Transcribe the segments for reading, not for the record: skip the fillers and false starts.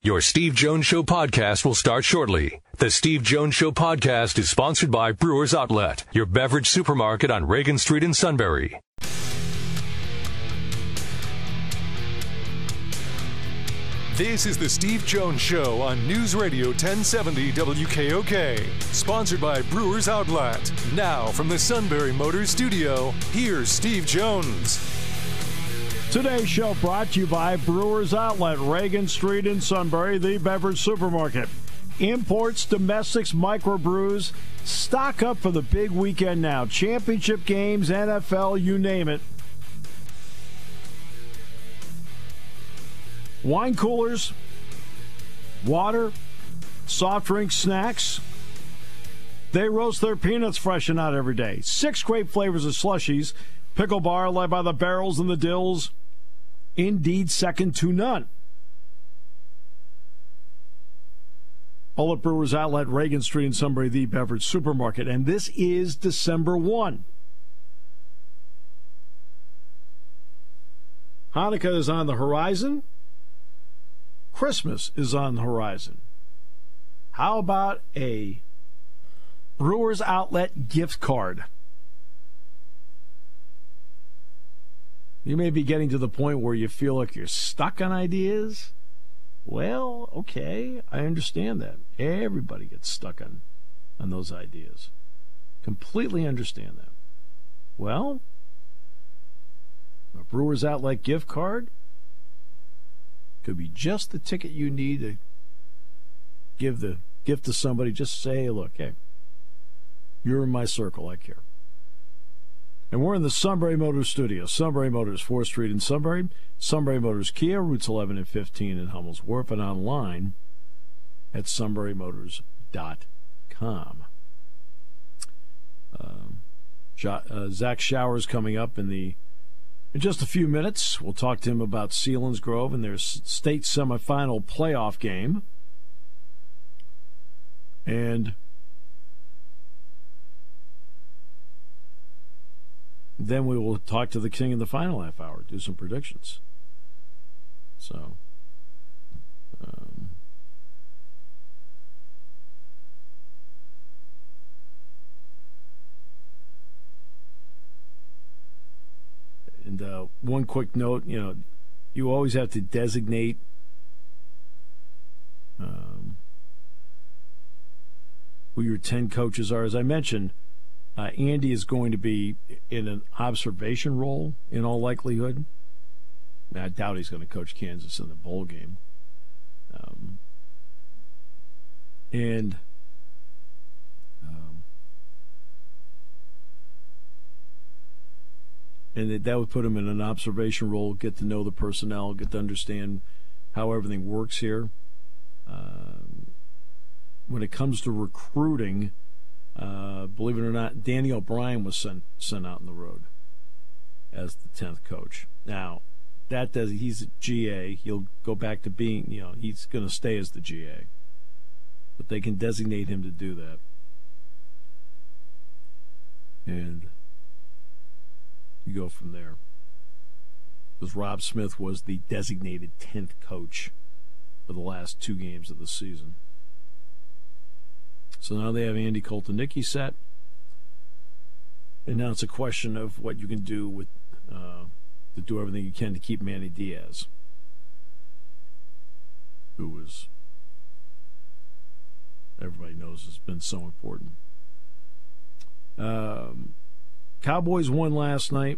Your Steve Jones Show podcast will start shortly. The Steve Jones Show podcast is sponsored by Brewers Outlet, your beverage supermarket on Reagan Street in Sunbury. This is the Steve Jones Show on News Radio 1070 WKOK, sponsored by Brewers Outlet. Now from the Sunbury Motors Studio, here's Steve Jones. Today's show brought to you by Brewers Outlet, Reagan Street in Sunbury, the beverage supermarket. Imports, domestics, microbrews. Stock up for the big weekend now. Championship games, NFL, you name it. Wine coolers, water, soft drinks, snacks. They roast their peanuts fresh and out every day. 6 great flavors of slushies. Pickle bar led by the barrels and the dills. Indeed, second to none. All at Brewers Outlet, Reagan Street in Sunbury, the beverage supermarket. And this is December 1. Hanukkah is on the horizon. Christmas is on the horizon. How about a Brewers Outlet gift card? You may be getting to the point where you feel like you're stuck on ideas. Well, okay, I understand that. Everybody gets stuck on those ideas. Completely understand that. Well, a Brewers Outlet gift card could be just the ticket you need to give the gift to somebody. Just say, look, hey, you're in my circle, I care. And we're in the Sunbury Motors studio. Sunbury Motors, 4th Street in Sunbury. Sunbury Motors Kia, routes 11 and 15 in Hummel's Wharf, and online at sunburymotors.com. Zach Showers coming up in just a few minutes. We'll talk to him about Selinsgrove and their state semifinal playoff game. And then we will talk to the King in the final half hour, do some predictions. So, and one quick note, you always have to designate who your 10 coaches are. As I mentioned, Andy is going to be in an observation role in all likelihood. I doubt he's going to coach Kansas in the bowl game. And that would put him in an observation role, get to know the personnel, get to understand how everything works here. When it comes to recruiting, believe it or not, Danny O'Brien was sent out on the road as the 10th coach. Now, he's a GA. He'll go back to being, he's going to stay as the GA. But they can designate him to do that. And you go from there. Because Rob Smith was the designated 10th coach for the last 2 games of the season. So now they have Andy Koltanicki set. And now it's a question of what you can do with to do everything you can to keep Manny Diaz, who is, everybody knows, has been so important. Cowboys won last night.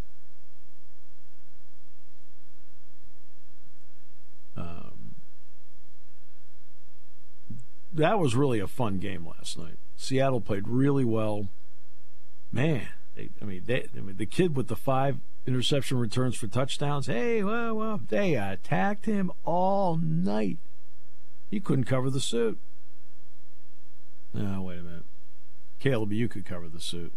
That was really a fun game last night. Seattle played really well. Man, the kid with the 5 interception returns for touchdowns. Hey, well, they attacked him all night. He couldn't cover the suit. No, wait a minute. Caleb, you could cover the suit.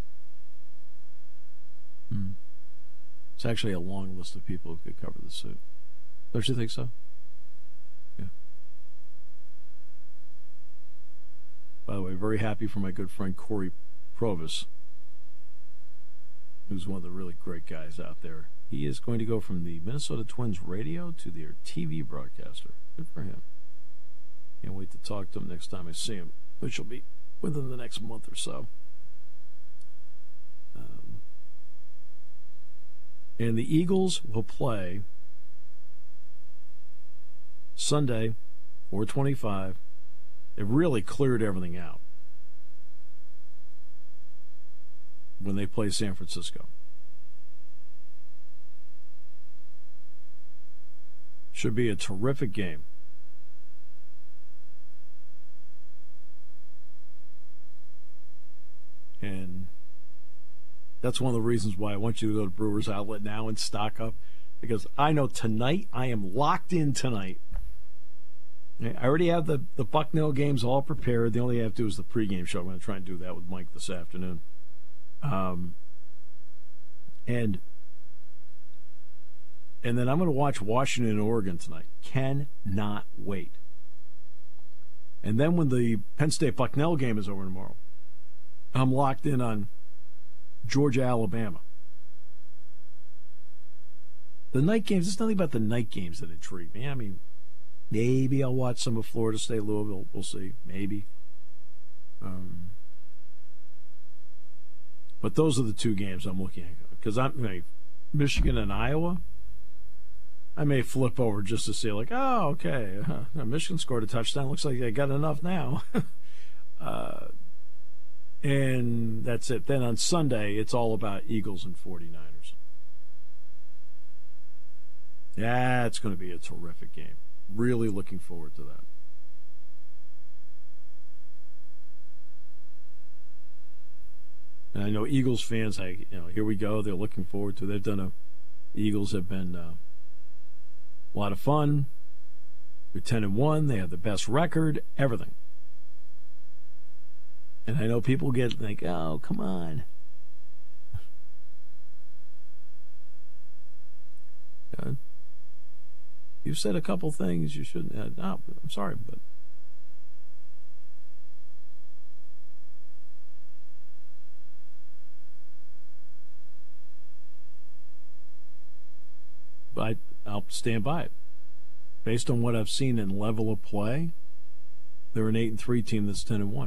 It's actually a long list of people who could cover the suit. Don't you think so? Yeah. By the way, very happy for my good friend Corey Provis, who's one of the really great guys out there. He is going to go from the Minnesota Twins radio to their TV broadcaster. Good for him. talk to him next time I see him, which will be within the next month or so. And the Eagles will play Sunday, 4:25. They've really cleared everything out when they play San Francisco. Should be a terrific game. And that's one of the reasons why I want you to go to Brewers Outlet now and stock up, because I know tonight I am locked in tonight. I already have the Bucknell games all prepared. The only thing I have to do is the pregame show. I'm going to try and do that with Mike this afternoon. And then I'm going to watch Washington and Oregon tonight. Cannot wait. And then when the Penn State Bucknell game is over tomorrow, I'm locked in on Georgia, Alabama. The night games, there's nothing about the night games that intrigue me. I mean, maybe I'll watch some of Florida State, Louisville. We'll see. Maybe. But those are the two games I'm looking at. Because Michigan and Iowa, I may flip over just to see, like, oh, okay. Michigan scored a touchdown. Looks like they got enough now. And that's it. Then on Sunday, it's all about Eagles and 49ers. Yeah, it's going to be a terrific game. Really looking forward to that. And I know Eagles fans, here we go. They're looking forward to it. The Eagles have been a lot of fun. They're 10-1. They have the best record. Everything. And I know people get like, oh, come on. You've said a couple things you shouldn't have. No, I'm sorry, but I'll stand by it. Based on what I've seen in level of play, they're an 8-3 team that's 10-1.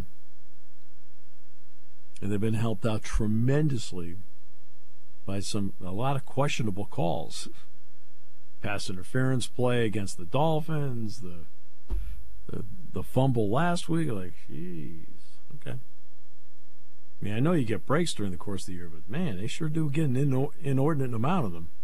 And they've been helped out tremendously by a lot of questionable calls. Pass interference play against the Dolphins, the fumble last week. Like, jeez, okay. I mean, I know you get breaks during the course of the year, but man, they sure do get an inordinate amount of them.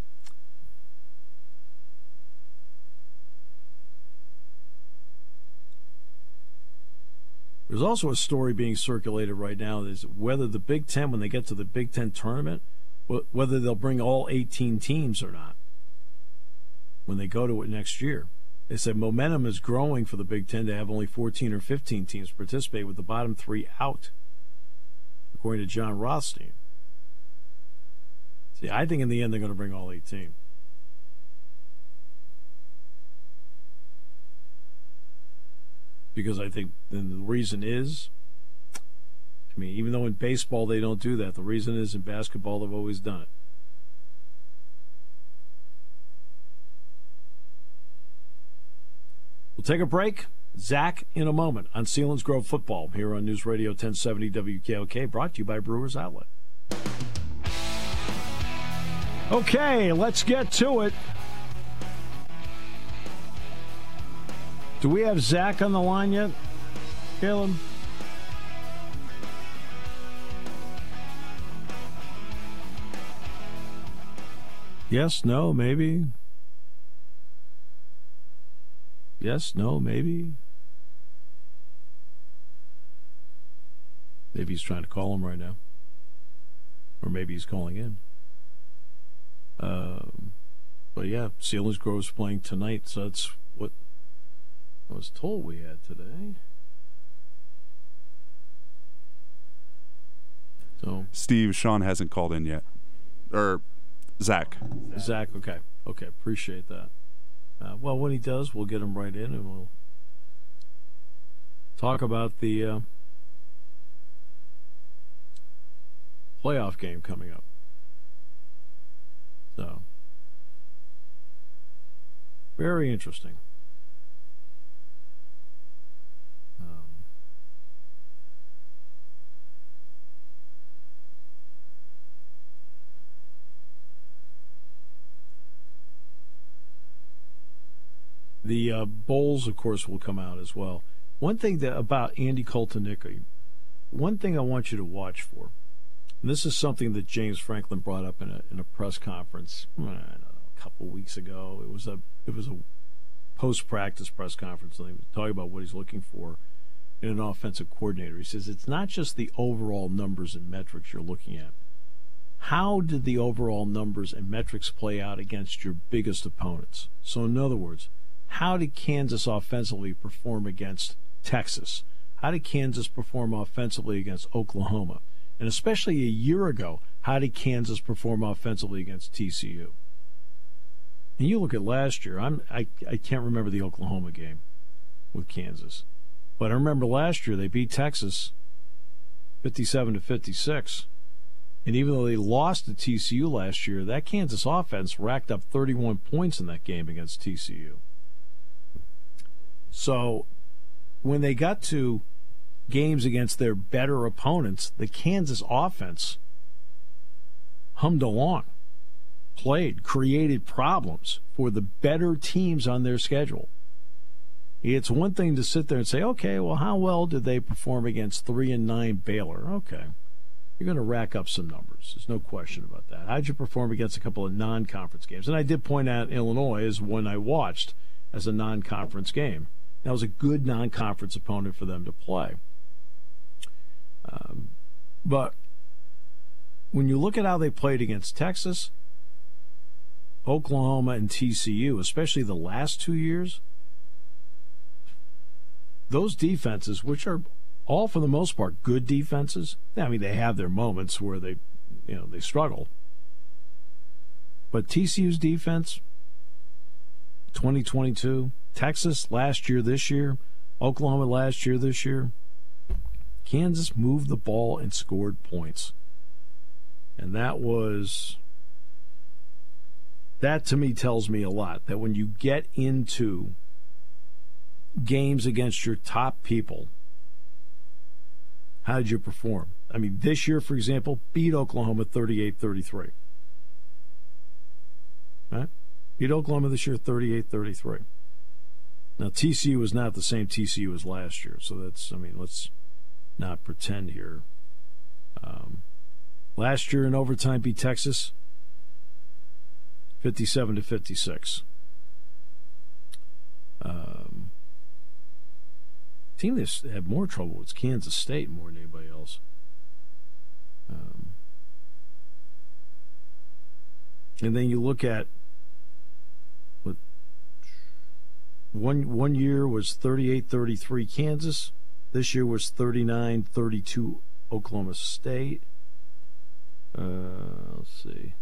There's also a story being circulated right now that is whether the Big Ten, when they get to the Big Ten tournament, whether they'll bring all 18 teams or not when they go to it next year. They said momentum is growing for the Big Ten to have only 14 or 15 teams participate with the bottom three out, according to John Rothstein. See, I think in the end they're going to bring all 18. Because I think then the reason is, I mean, even though in baseball they don't do that, the reason is in basketball they've always done it. We'll take a break. Zach in a moment on Selinsgrove Football here on News Radio 1070 WKOK, brought to you by Brewers Outlet. Okay, let's get to it. Do we have Zach on the line yet, Caleb? Yes, no, maybe. Yes, no, maybe. Maybe he's trying to call him right now. Or maybe he's calling in. But yeah, Selinsgrove's playing tonight, so that's what I was told we had today. So Steve, Sean hasn't called in yet. Or Zach. Zach, okay. Okay, appreciate that. Well, when he does, we'll get him right in and we'll talk about the playoff game coming up. So, very interesting. The bowls, of course, will come out as well. One thing about Andy Koltonicki, one thing I want you to watch for, and this is something that James Franklin brought up in a press conference, I don't know, a couple weeks ago. It was a post-practice press conference, and he was talking about what he's looking for in an offensive coordinator. He says it's not just the overall numbers and metrics you're looking at. How did the overall numbers and metrics play out against your biggest opponents? So in other words, how did Kansas offensively perform against Texas? How did Kansas perform offensively against Oklahoma? And especially a year ago, how did Kansas perform offensively against TCU? And you look at last year, I can't remember the Oklahoma game with Kansas. But I remember last year they beat Texas 57-56. And even though they lost to TCU last year, that Kansas offense racked up 31 points in that game against TCU. So when they got to games against their better opponents, the Kansas offense hummed along, played, created problems for the better teams on their schedule. It's one thing to sit there and say, okay, well, how well did they perform against 3-9 Baylor? Okay. You're going to rack up some numbers. There's no question about that. How'd you perform against a couple of non-conference games? And I did point out Illinois as one I watched as a non-conference game. That was a good non-conference opponent for them to play. But when you look at how they played against Texas, Oklahoma, and TCU, especially the last 2 years, those defenses, which are all for the most part good defenses, I mean, they have their moments where they struggle. But TCU's defense, 2022, Texas last year, this year, Oklahoma last year, this year, Kansas moved the ball and scored points. And that to me tells me a lot, that when you get into games against your top people, how did you perform? I mean, this year, for example, beat Oklahoma 38-33. Right? Beat Oklahoma this year 38-33. Now, TCU is not the same TCU as last year, so let's not pretend here. Last year in overtime beat Texas 57-56. Team that had more trouble was Kansas State more than anybody else. And then you look at what one year was 38-33 Kansas. This year was 39-32 Oklahoma State. Let's see.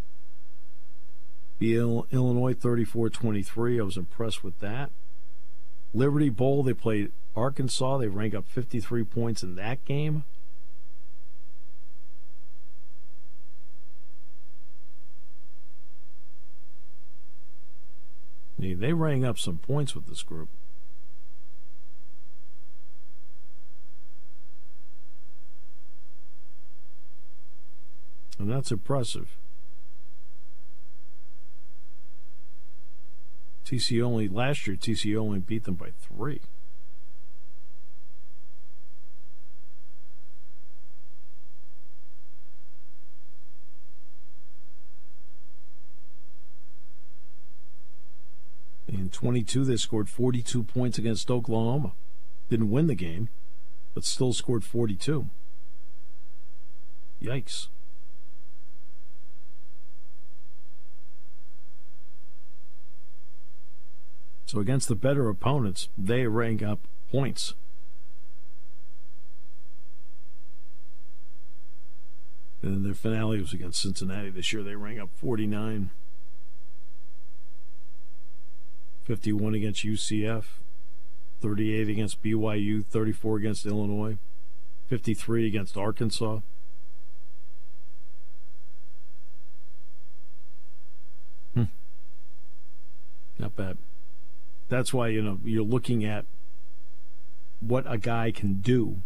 Illinois 34-23. I was impressed with that. Liberty Bowl, they played Arkansas. They rank up 53 points in that game. They rang up some points with this group. And that's impressive. Last year, TCU only beat them by 3. In 22, they scored 42 points against Oklahoma. Didn't win the game, but still scored 42. Yikes. So against the better opponents, they rank up points. And their finale was against Cincinnati this year. They rank up 49. 51 against UCF. 38 against BYU. 34 against Illinois. 53 against Arkansas. Not bad. That's why, you're looking at what a guy can do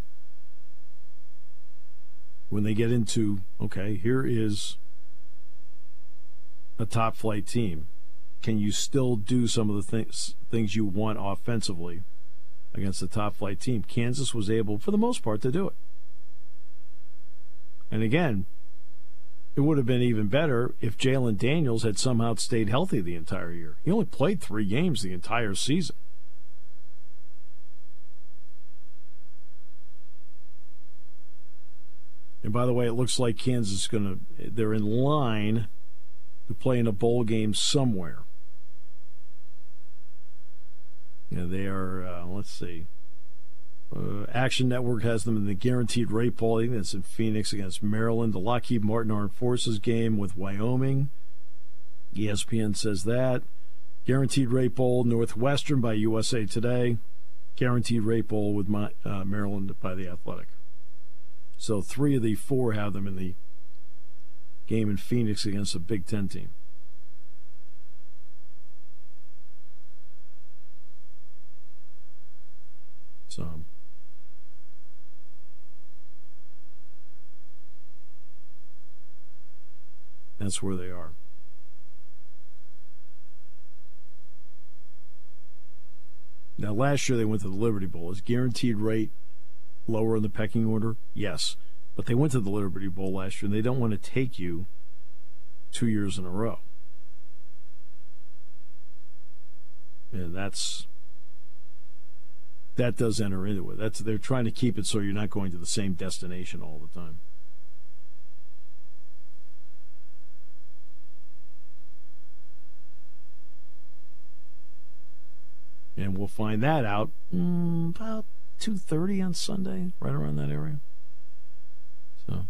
when they get into, okay, here is a top flight team. can you still do some of the things you want offensively against a top-flight team? Kansas was able, for the most part, to do it. And again, it would have been even better if Jalen Daniels had somehow stayed healthy the entire year. He only played 3 games the entire season. And by the way, it looks like Kansas is they're in line to play in a bowl game somewhere. Yeah, they are, let's see. Action Network has them in the Guaranteed Rate Bowl. I think that's in Phoenix against Maryland. The Lockheed Martin Armed Forces game with Wyoming. ESPN says that. Guaranteed Rate Bowl, Northwestern by USA Today. Guaranteed Rate Bowl with Maryland by The Athletic. So 3 of the 4 have them in the game in Phoenix against a Big Ten team. So that's where they are. Now, last year they went to the Liberty Bowl. Is Guaranteed Rate lower in the pecking order? Yes. But they went to the Liberty Bowl last year, and they don't want to take you 2 years in a row. And that does enter into it. They're trying to keep it so you're not going to the same destination all the time. And we'll find that out about 2:30 on Sunday, right around that area. So,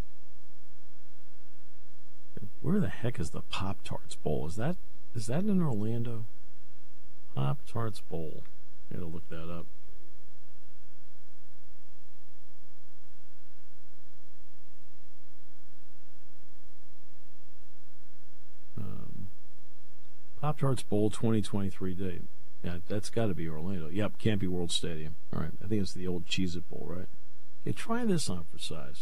where the heck is the Pop-Tarts Bowl? Is that in Orlando? Pop-Tarts Bowl. I gotta look that up. Pop-Tarts Bowl 2023 date. Yeah, that's got to be Orlando. Yep, Campy World Stadium. All right, I think it's the old Cheez-It Bowl, right? Okay, try this on for size.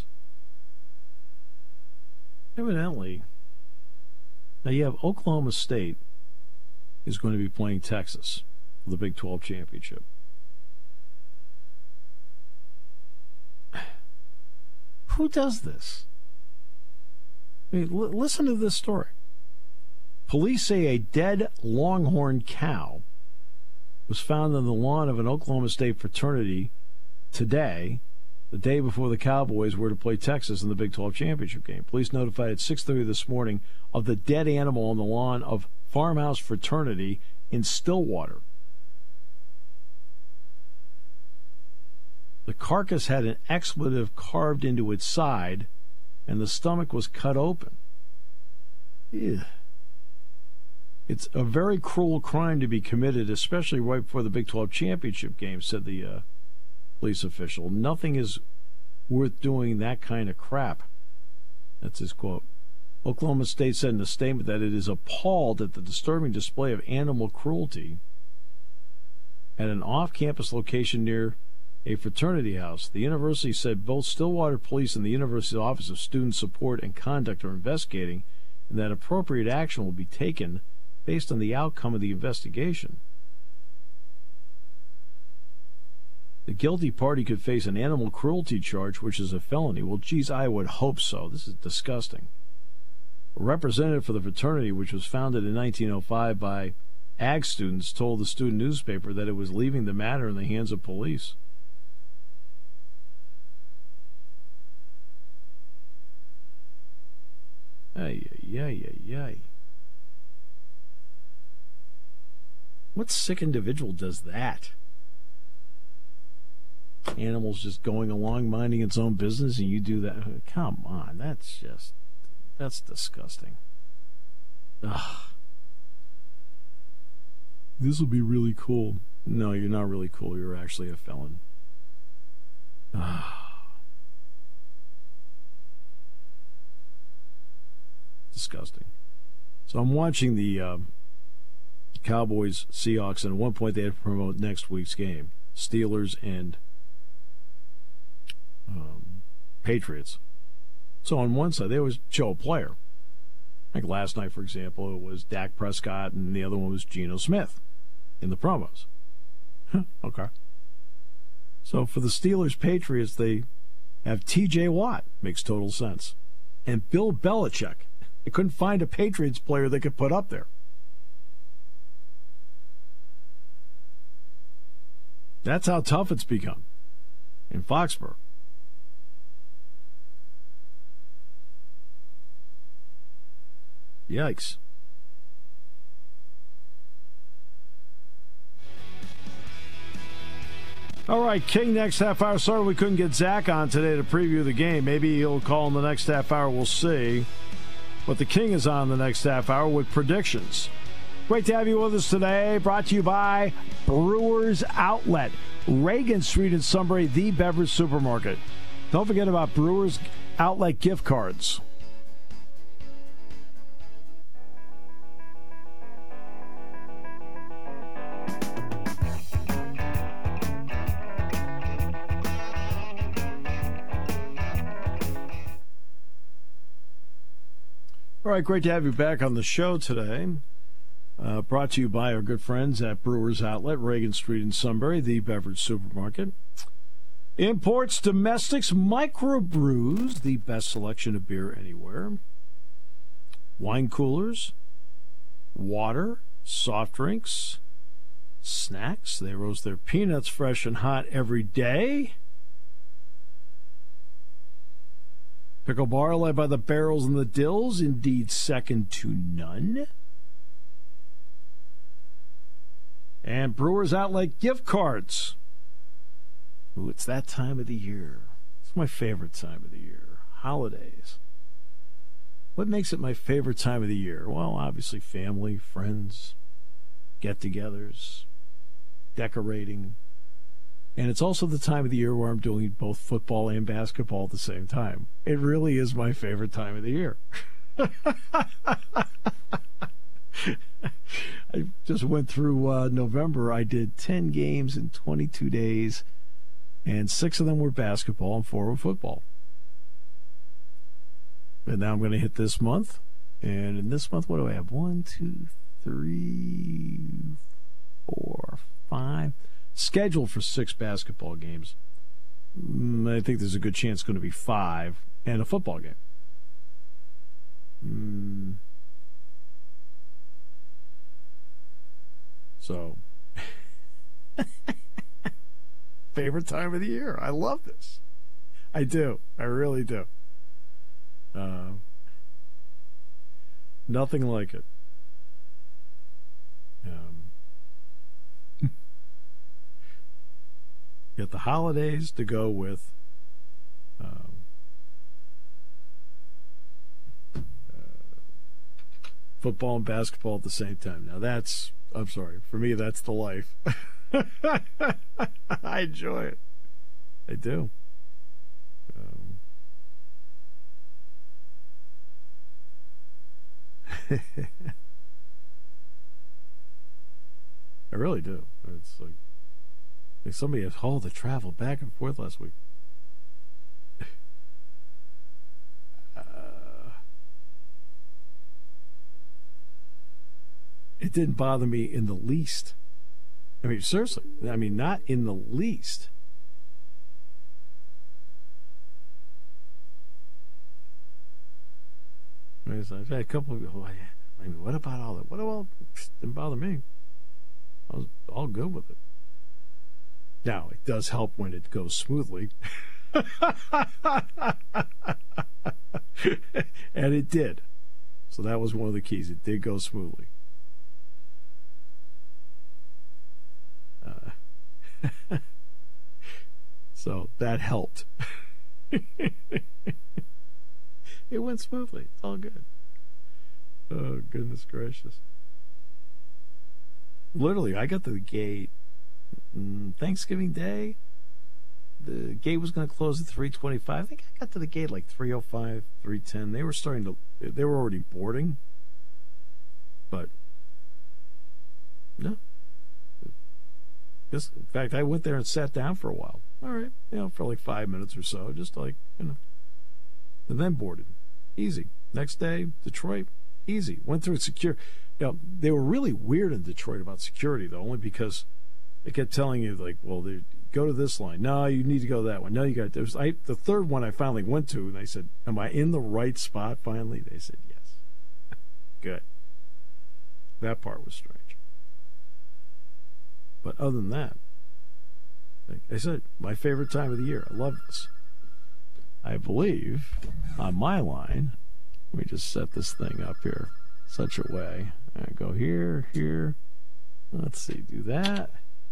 Evidently, now you have Oklahoma State is going to be playing Texas for the Big 12 championship. Who does this? I mean, listen to this story. Police say a dead longhorn cow was found on the lawn of an Oklahoma State fraternity today, the day before the Cowboys were to play Texas in the Big 12 championship game. Police notified at 6:30 this morning of the dead animal on the lawn of Farmhouse Fraternity in Stillwater. The carcass had an expletive carved into its side, and the stomach was cut open. Ew. It's a very cruel crime to be committed, especially right before the Big 12 championship game, said the police official. Nothing is worth doing that kind of crap. That's his quote. Oklahoma State said in a statement that it is appalled at the disturbing display of animal cruelty at an off-campus location near a fraternity house. The university said both Stillwater Police and the university's Office of Student Support and Conduct are investigating, and that appropriate action will be taken based on the outcome of the investigation. The guilty party could face an animal cruelty charge, which is a felony. Well, geez, I would hope so. This is disgusting. A representative for the fraternity, which was founded in 1905 by ag students, told the student newspaper that it was leaving the matter in the hands of police. Ay. What sick individual does that? Animals just going along, minding its own business, and you do that? Come on, that's disgusting. Ugh. This will be really cool. No, you're not really cool. You're actually a felon. Disgusting. So I'm watching the Cowboys, Seahawks, and at one point they had to promote next week's game. Steelers and Patriots. So on one side, they always show a player. Like last night, for example, it was Dak Prescott and the other one was Geno Smith in the promos. Okay. So for the Steelers-Patriots, they have T.J. Watt. Makes total sense. And Bill Belichick. They couldn't find a Patriots player they could put up there. That's how tough it's become in Foxborough. Yikes. All right, King next half hour. Sorry we couldn't get Zach on today to preview the game. Maybe he'll call in the next half hour. We'll see. But the King is on the next half hour with predictions. Great to have you with us today. Brought to you by Brewers Outlet, Reagan Street in Sunbury, the beverage supermarket. Don't forget about Brewers Outlet gift cards. All right, great to have you back on the show today. Brought to you by our good friends at Brewers Outlet, Reagan Street in Sunbury, the beverage supermarket. Imports, domestics, microbrews, the best selection of beer anywhere. Wine coolers, water, soft drinks, snacks. They roast their peanuts fresh and hot every day. Pickle bar led by the barrels and the dills, indeed second to none. And Brewers Outlet gift cards. Ooh, it's that time of the year. It's my favorite time of the year. Holidays. What makes it my favorite time of the year? Well, obviously family, friends, get-togethers, decorating. And it's also the time of the year where I'm doing both football and basketball at the same time. It really is my favorite time of the year. I just went through November. I did 10 games in 22 days, and 6 of them were basketball and 4 were football. And now I'm going to hit this month. And in this month, what do I have? 1, 2, 3, 4, 5. Scheduled for 6 basketball games. I think there's a good chance it's going to be 5 and a football game. So, favorite time of the year. I love this. I do. I really do. Nothing like it. Get the holidays to go with football and basketball at the same time. Now that's, I'm sorry, for me that's the life. I enjoy it. I do. I really do. It's like somebody has hauled the travel back and forth last week. It didn't bother me in the least. I mean, seriously. I mean, not in the least. I've had a couple of people, I mean, what about all that? Well, it didn't bother me. I was all good with it. Now, it does help when it goes smoothly. And it did. So that was one of the keys. It did go smoothly. So that helped. It went smoothly. It's all good. Oh, goodness gracious. Literally, I got to the gate Thanksgiving Day. The gate was going to close at 3:25. I think I got to the gate like 3:05, 3:10. They were already boarding. But, no. In fact, I went there and sat down for a while. All right, for like 5 minutes or so, just like, and then boarded. Easy. Next day, Detroit, Easy. Went through secure. They were really weird in Detroit about security, though, only because they kept telling you, like, well, go to this line. No, you need to go that one. No, you got the third one I finally went to, and they said, am I in the right spot finally? They said, yes. Good. That part was strange. But other than that, like I said, my favorite time of the year. I love this. I believe on my line, let me just set this thing up here such a way. I go here. Let's see, do that.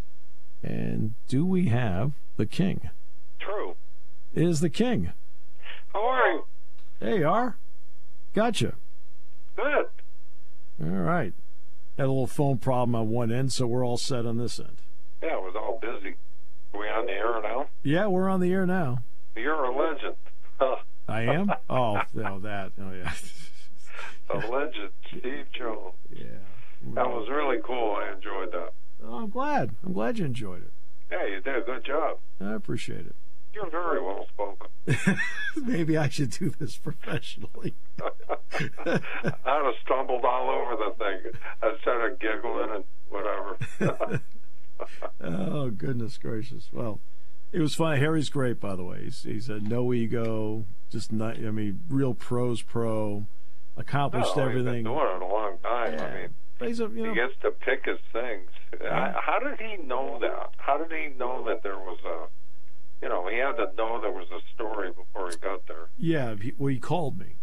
And do we have the king? True. It is the king. How are you? There you are. Gotcha. Good. All right. Had a little phone problem on one end, so we're all set on this end. Yeah, it was all busy. Are we on the air now? Yeah, we're on the air now. You're a legend. I am? Oh, no, that. Oh, yeah. A legend, Steve Jones. Yeah. That was really cool. I enjoyed that. Oh, I'm glad. I'm glad you enjoyed it. Yeah, you did a good job. I appreciate it. You're very well spoken. Maybe I should do this professionally. I'd have stumbled all over the thing. I started giggling and whatever. Oh, goodness gracious. Well, it was fun. Harry's great, by the way. He's a no ego, just not, real pro's pro, accomplished everything. He's been doing it a long time. Yeah. I mean, he gets to pick his things. How did he know that? How did he know that there was a, he had to know there was a story before he got there? Yeah, he called me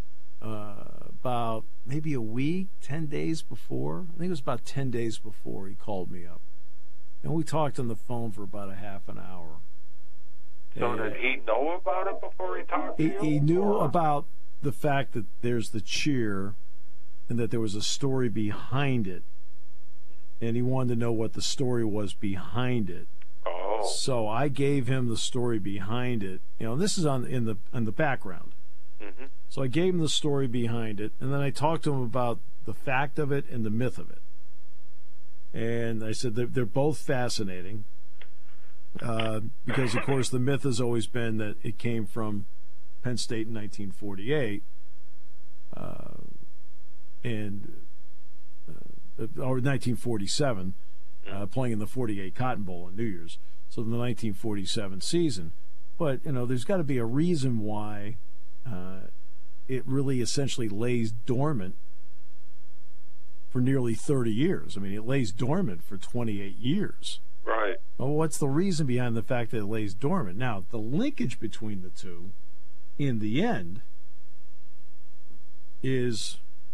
about maybe a week, 10 days before. I think it was about 10 days before he called me up. And we talked on the phone for about a half an hour. So did he know about it before he talked to you? He knew about the fact that there's the cheer and that there was a story behind it. And he wanted to know what the story was behind it. Oh. So I gave him the story behind it. This is in the background. Mm-hmm. So I gave him the story behind it, and then I talked to him about the fact of it and the myth of it. And I said they're both fascinating because, of course, the myth has always been that it came from Penn State in 1948 or 1947, playing in the 48 Cotton Bowl on New Year's, so in the 1947 season. But, there's got to be a reason why it really essentially lays dormant for nearly 30 years. I mean, it lays dormant for 28 years. Right. Well, what's the reason behind the fact that it lays dormant? Now, the linkage between the two, in the end, is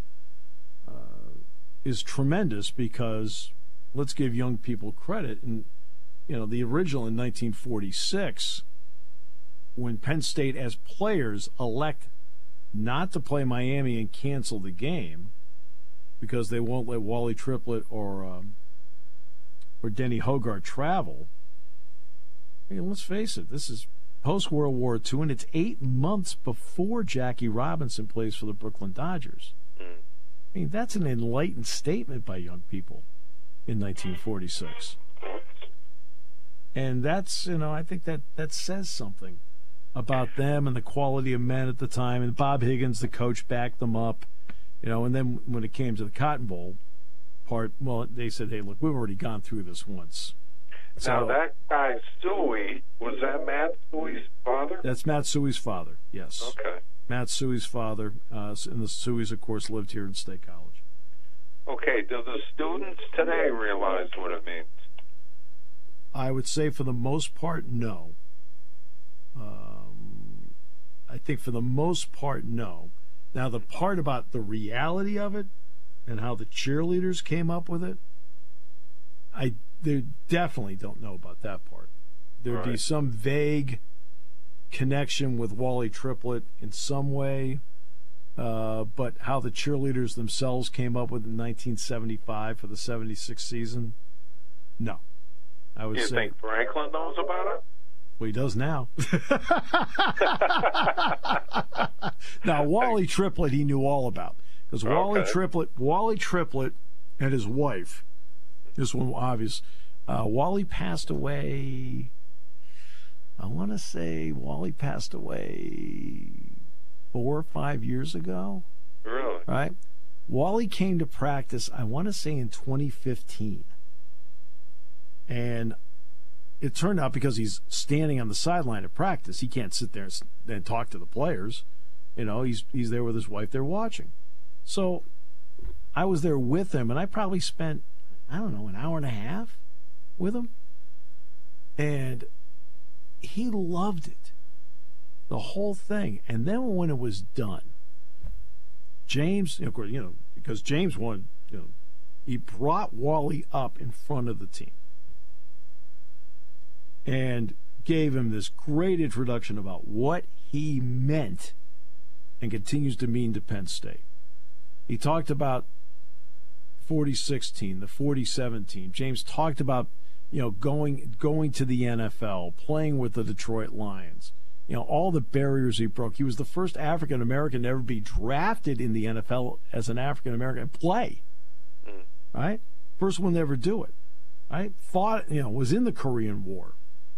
tremendous because, let's give young people credit, and the original in 1946, when Penn State as players elect not to play Miami and cancel the game because they won't let Wally Triplett or Denny Hogarth travel. Let's face it, this is post-World War II, and it's 8 months before Jackie Robinson plays for the Brooklyn Dodgers. That's an enlightened statement by young people in 1946. And that's, I think that says something about them and the quality of men at the time. And Bob Higgins, the coach, backed them up. And then when it came to the Cotton Bowl part, well, they said, hey, look, we've already gone through this once. Now, that guy, Suey, was that Matt Suey's father? That's Matt Suey's father, yes. Okay. Matt Suey's father, and the Sueys, of course, lived here in State College. Okay, do the students today realize what it means? I would say for the most part, no. I think for the most part, no. Now, the part about the reality of it and how the cheerleaders came up with it, they definitely don't know about that part. There'd be some vague connection with Wally Triplett in some way, but how the cheerleaders themselves came up with it in 1975 for the 76 season, no. I would say. You think Franklin knows about it? Well, he does now. Now, Wally Triplett, he knew all about, because Wally Triplett and his wife. This one obvious. Wally passed away. I want to say Wally passed away 4 or 5 years ago. Really? Right. Wally came to practice, I want to say in 2015. And it turned out because he's standing on the sideline at practice, he can't sit there and talk to the players. You know, he's there with his wife. They're watching. So I was there with him, and I probably spent, I don't know, an hour and a half with him. And he loved it, the whole thing. And then when it was done, James, of course, because James won, he brought Wally up in front of the team and gave him this great introduction about what he meant and continues to mean to Penn State. He talked about 40-16, the 40-17. James talked about, going to the NFL, playing with the Detroit Lions. All the barriers he broke. He was the first African American to ever be drafted in the NFL as an African American and play. Right? First one to ever do it. Right? Fought, was in the Korean War.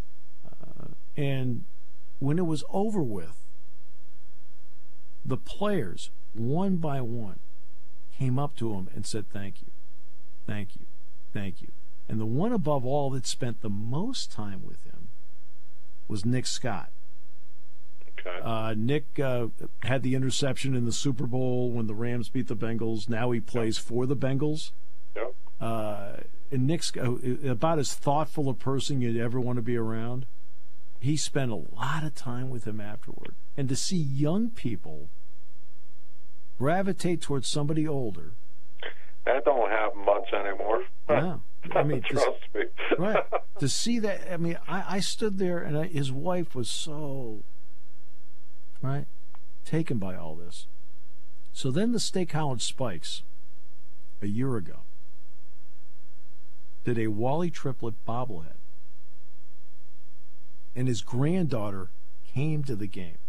And when it was over with, the players, one by one, came up to him and said, "Thank you, thank you, thank you." And the one above all that spent the most time with him was Nick Scott. Okay. Nick had the interception in the Super Bowl when the Rams beat the Bengals. Now he plays for the Bengals. Yep. And Nick's about as thoughtful a person you'd ever want to be around. He spent a lot of time with him afterward. And to see young people gravitate towards somebody older. That don't happen much anymore. No. I mean, trust me. Right. To see that, I mean, I stood there and his wife was so, right, taken by all this. So then the State College Spikes, a year ago, did a Wally triplet bobblehead. And his granddaughter came to the game.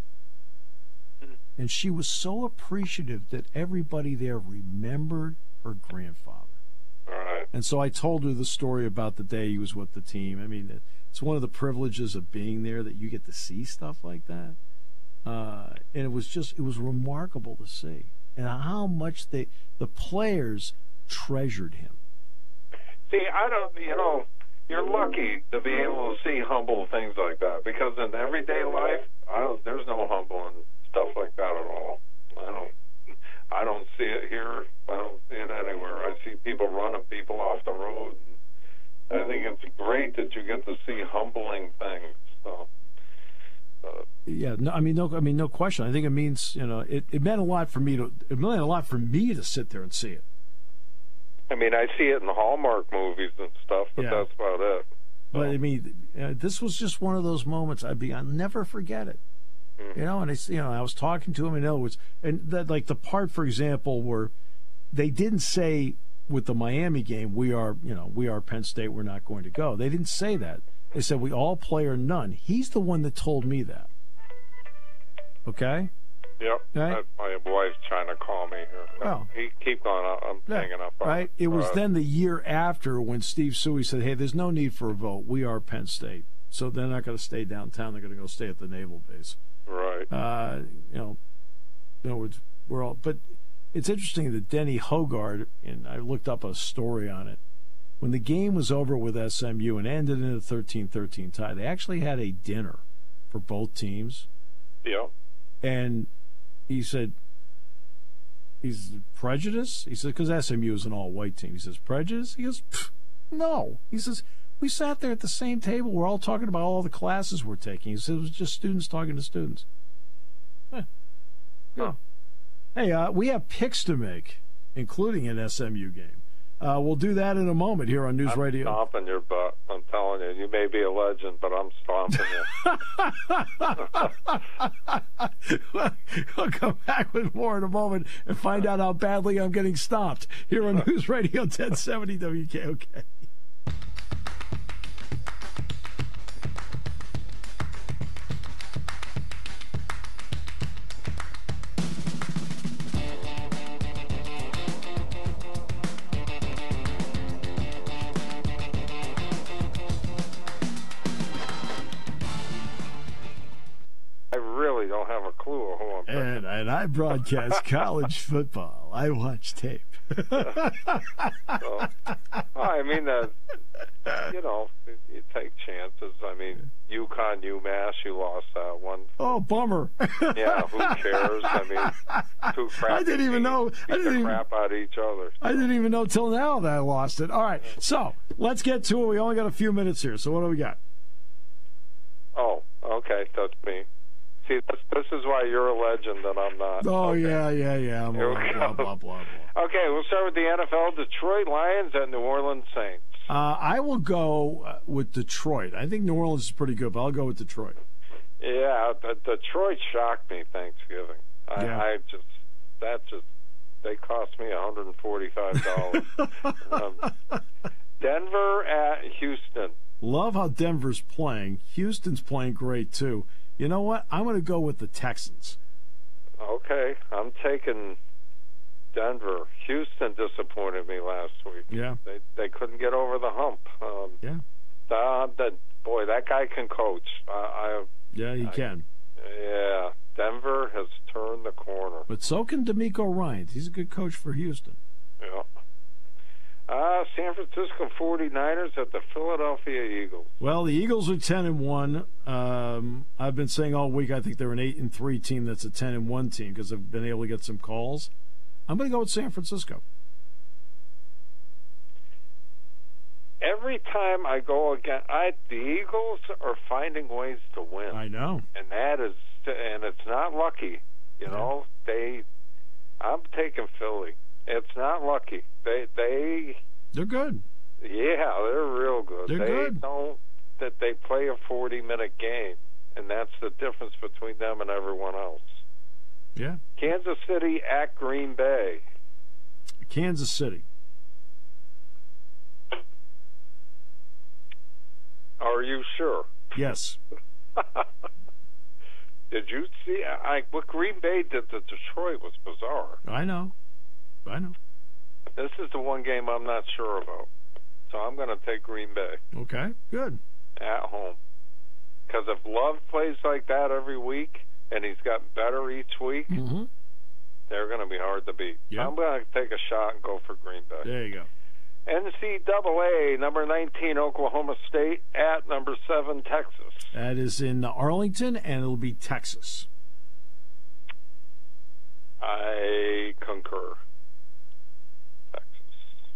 And she was so appreciative that everybody there remembered her grandfather. All right. And so I told her the story about the day he was with the team. I mean, it's one of the privileges of being there that you get to see stuff like that. And it was remarkable to see. And how much the players treasured him. See, you're lucky to be able to see humble things like that, because in everyday life, there's no humbling stuff like that at all. I don't see it here. I don't see it anywhere. I see people running people off the road. And I think it's great that you get to see humbling things. So, yeah, no question. I think it means, it meant a lot for me to sit there and see it. I mean, I see it in the Hallmark movies and stuff, but Yeah. that's about it. But I mean, this was just one of those moments I'll never forget it. And I was talking to him, and like the part, for example, where they didn't say with the Miami game, we are Penn State, we're not going to go. They didn't say that. They said we all play or none. He's the one that told me that. Okay? Yep. Right? My wife's trying to call me here. Oh. Keep going. I'm hanging up on right? It was then the year after when Steve Suey said, "Hey, there's no need for a vote. We are Penn State." So they're not going to stay downtown. They're going to go stay at the naval base. Right. In other words, we're all. But it's interesting that Denny Hogard, and I looked up a story on it, when the game was over with SMU and ended in a 13-13 tie, they actually had a dinner for both teams. Yeah. And he said, he's prejudice? He said, because SMU is an all-white team. He says, prejudice? He goes, no. He says, we sat there at the same table. We're all talking about all the classes we're taking. He said, it was just students talking to students. Good. Huh. Hey, we have picks to make, including an SMU game. We'll do that in a moment here on News Radio. I'm stomping your butt. I'm telling you. You may be a legend, but I'm stomping you. We'll come back with more in a moment and find out how badly I'm getting stomped here on News Radio 1070 WKOK. I really don't have a clue of who I'm picking. And I broadcast college football I watch tape. So, I mean, you take chances. I mean, UConn, UMass, you lost that one. Oh, bummer. Yeah, who cares? I mean, two crap. I didn't even know. Beat the crap out of each other. I didn't even know till now that I lost it. All right, so let's get to it. We only got a few minutes here. So what do we got? Oh, okay, that's me. See, this is why you're a legend and I'm not. Oh, okay. yeah. I'm blah, blah, blah. Okay, we'll start with the NFL. Detroit Lions at New Orleans Saints. I will go with Detroit. I think New Orleans is pretty good, but I'll go with Detroit. Yeah, Detroit shocked me Thanksgiving. They cost me $145. Denver at Houston. Love how Denver's playing. Houston's playing great, too. You know what? I'm going to go with the Texans. Okay, I'm taking Denver. Houston disappointed me last week. Yeah. They couldn't get over the hump. Boy, that guy can coach. Yeah, he can. Yeah, Denver has turned the corner. But so can DeMeco Ryans. He's a good coach for Houston. Yeah. San Francisco 49ers at the Philadelphia Eagles. Well, the Eagles are 10-1. I've been saying all week I think they're an 8-3 team that's a 10-1 team because they've been able to get some calls. I'm going to go with San Francisco. Every time I go again, the Eagles are finding ways to win. I know, and it's not lucky. You know, I'm taking Philly. It's not lucky. They're good. Yeah, they're real good. They're good. Know that they play a 40-minute game, and that's the difference between them and everyone else. Yeah. Kansas City at Green Bay. Kansas City. Are you sure? Yes. Did you see what Green Bay did to Detroit was bizarre. I know. This is the one game I'm not sure about. So I'm going to take Green Bay. Okay, good. At home. Because if Love plays like that every week, and he's gotten better each week, they're going to be hard to beat. Yep. So I'm going to take a shot and go for Green Bay. There you go. NCAA, number 19, Oklahoma State, at number 7, Texas. That is in Arlington, and it'll be Texas. I concur. Texas.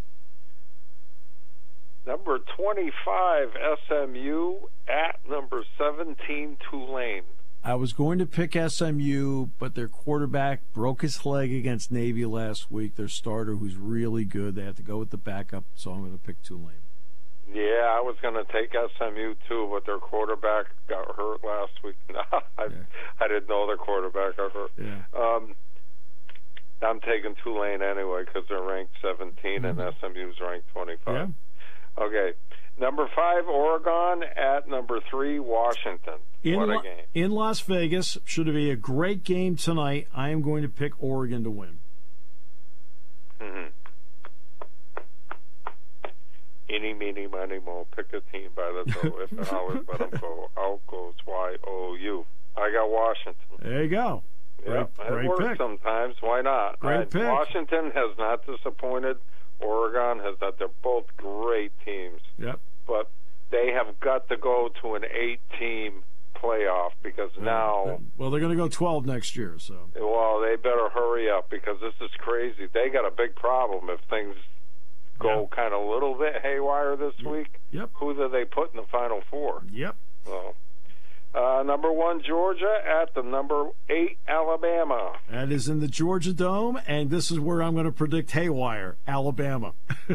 Number 25, SMU, at number 17, Tulane. I was going to pick SMU, but their quarterback broke his leg against Navy last week. Their starter, who's really good, they have to go with the backup, so I'm going to pick Tulane. Yeah, I was going to take SMU too, but their quarterback got hurt last week. I didn't know their quarterback got hurt. Yeah. I'm taking Tulane anyway because they're ranked 17 and SMU's ranked 25. Yeah. Okay. Number 5, Oregon, at number 3, Washington. What a game. In Las Vegas, should it be a great game tonight, I am going to pick Oregon to win. Eeny, meeny, miny, mo, pick a team by the toe. If an hour, let them go. Out goes Y-O-U. I got Washington. There you go. Yeah, it works pick. Sometimes. Why not? Great pick. Washington has not disappointed. Oregon has not. They're both great teams. Yep. But they have got to go to an 8-team playoff because now... Well, they're going to go 12 next year, so... Well, they better hurry up because this is crazy. They got a big problem if things go kind of a little bit haywire this week. Yep. Who do they put in the Final Four? Yep. Well, number 1, Georgia, at the number 8, Alabama. That is in the Georgia Dome, and this is where I'm going to predict haywire, Alabama.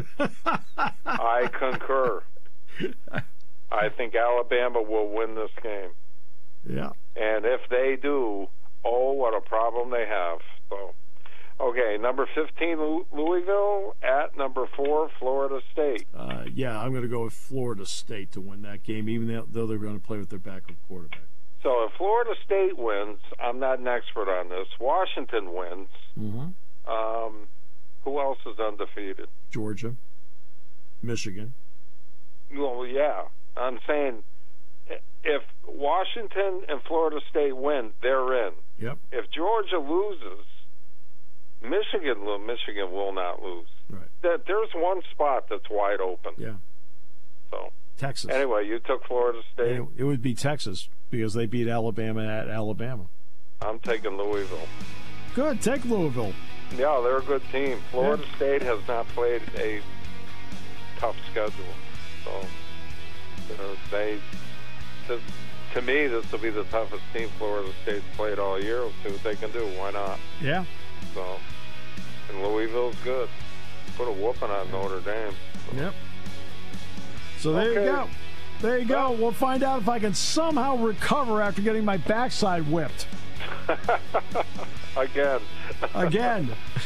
I concur. I think Alabama will win this game. Yeah. And if they do, what a problem they have. So, okay, number 15, Louisville, at number 4, Florida State. Yeah, I'm going to go with Florida State to win that game, even though they're going to play with their backup quarterback. So if Florida State wins, I'm not an expert on this, Washington wins. Who else is undefeated? Georgia. Michigan. Well, yeah. I'm saying if Washington and Florida State win, they're in. Yep. If Georgia loses, Michigan will not lose. Right. There's one spot that's wide open. Yeah. So Texas. anyway, you took Florida State. It would be Texas because they beat Alabama at Alabama. I'm taking Louisville. Good. Take Louisville. Yeah, they're a good team. Florida State has not played a tough schedule. So to me, this will be the toughest team Florida State's played all year. We'll see what they can do. Why not? Yeah. So, and Louisville's good. Put a whooping on Notre Dame. Yep. So there you go. There you go. We'll find out if I can somehow recover after getting my backside whipped. Again.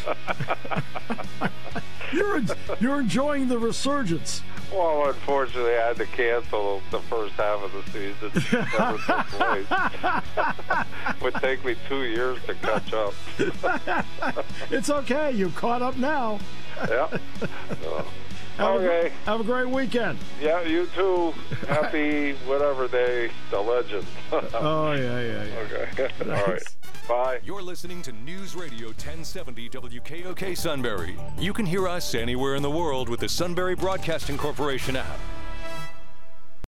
You're enjoying the resurgence. Well, unfortunately, I had to cancel the first half of the season. Never took place. Would take me 2 years to catch up. It's okay. You caught up now. Yeah. Okay. Have a great weekend. Yeah, you too. Happy whatever day, the legend. Oh, yeah. Okay. All right. Bye. You're listening to News Radio 1070 WKOK Sunbury. You can hear us anywhere in the world with the Sunbury Broadcasting Corporation app.